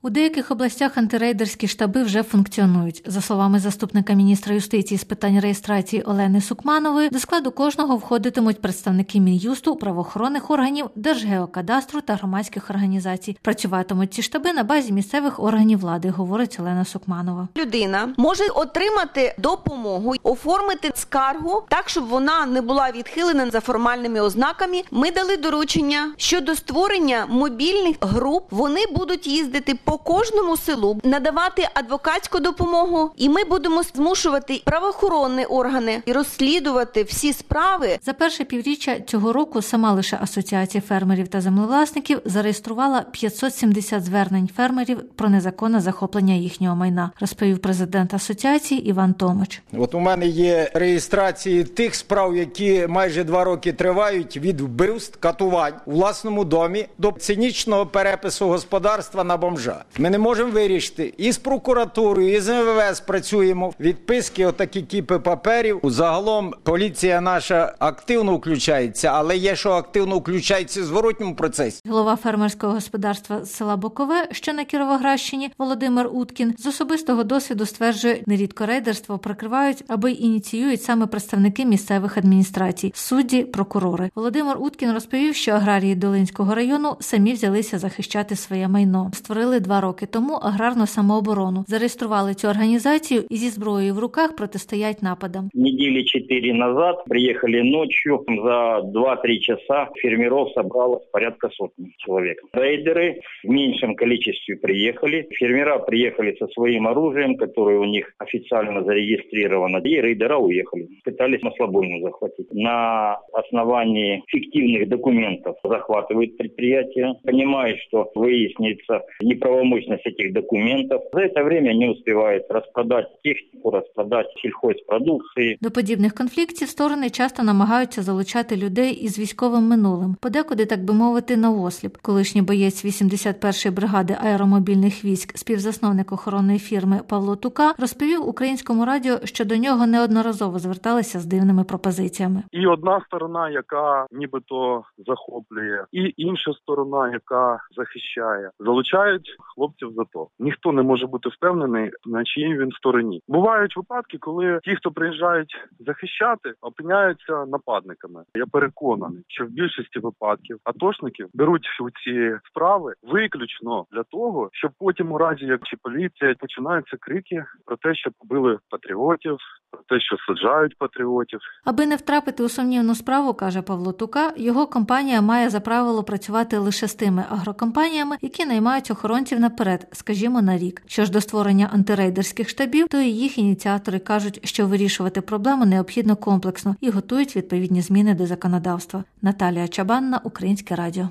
У деяких областях антирейдерські штаби вже функціонують. За словами заступника міністра юстиції з питань реєстрації Олени Сукманової, до складу кожного входитимуть представники Мін'юсту, правоохоронних органів, Держгеокадастру та громадських організацій. Працюватимуть ці штаби на базі місцевих органів влади, говорить Олена Сукманова. Людина може отримати допомогу, оформити скаргу так, щоб вона не була відхилена за формальними ознаками. Ми дали доручення щодо створення мобільних груп. Вони будуть їздити по кожному селу, надавати адвокатську допомогу, і ми будемо змушувати правоохоронні органи розслідувати всі справи. За перше півріччя цього року сама лише Асоціація фермерів та землевласників зареєструвала 570 звернень фермерів про незаконне захоплення їхнього майна, розповів президент асоціації Іван Томич. От у мене є реєстрації тих справ, які майже 2 роки тривають, від вбивств, катувань у власному домі до цинічного перепису господарства на бомжа. Ми не можемо вирішити. І з прокуратурою, і з МВС працюємо. Відписки, отакі кіпи паперів. Загалом поліція наша активно включається, але є, що активно включається в зворотньому процесі. Голова фермерського господарства з села Бокове, що на Кіровоградщині, Володимир Уткін, з особистого досвіду стверджує, нерідко рейдерство прикривають або ініціюють саме представники місцевих адміністрацій, судді, прокурори. Володимир Уткін розповів, що аграрії Долинського району самі взялися захищати своє майно. Створили 2 роки тому аграрну самооборону. Зареєстрували цю організацію і зі зброєю в руках протистоять нападам. Недели 4 назад приехали ночью. За 2-3 часа фермеров собралось порядка сотни человек. Рейдеры в меньшем количестве приехали. Фермера приехали со своим оружием, которое у них официально зарегистрировано. И рейдера уехали. Пытались на слабойну захватить. На основании фиктивных документов захватывают предприятия. Понимают, что выяснится неправомочность этих документов. За это время они успевают распродать технику, распродать сільхозпродукції. До подібних конфліктів сторони часто намагаються залучати людей із військовим минулим. Подекуди, так би мовити, навосліп. Колишній боєць 81-ї бригади аеромобільних військ, співзасновник охоронної фірми Павло Тука, розповів Українському радіо, що до нього неодноразово зверталися з дивними пропозиціями. І одна сторона, яка нібито захоплює, і інша сторона, яка захищає. Залучають хлопців за то. Ніхто не може бути впевнений, на чиїй він стороні. Бувають випадки, коли ті, хто приїжджають захищати, опиняються нападниками. Я переконаний, що в більшості випадків атошників беруть ці справи виключно для того, щоб потім у разі, як чи поліція, починаються крики про те, що побили патріотів, про те, що саджають патріотів. Аби не втрапити у сумнівну справу, каже Павло Тука, його компанія має за правило працювати лише з тими агрокомпаніями, які наймають охоронців наперед, скажімо, на рік. Що ж до створення антирейдерських штабів, то і їх ініціатори кажуть, що вирішувати проблему необхідно комплексно і готують відповідні зміни до законодавства. Наталія Чабанна, Українське радіо.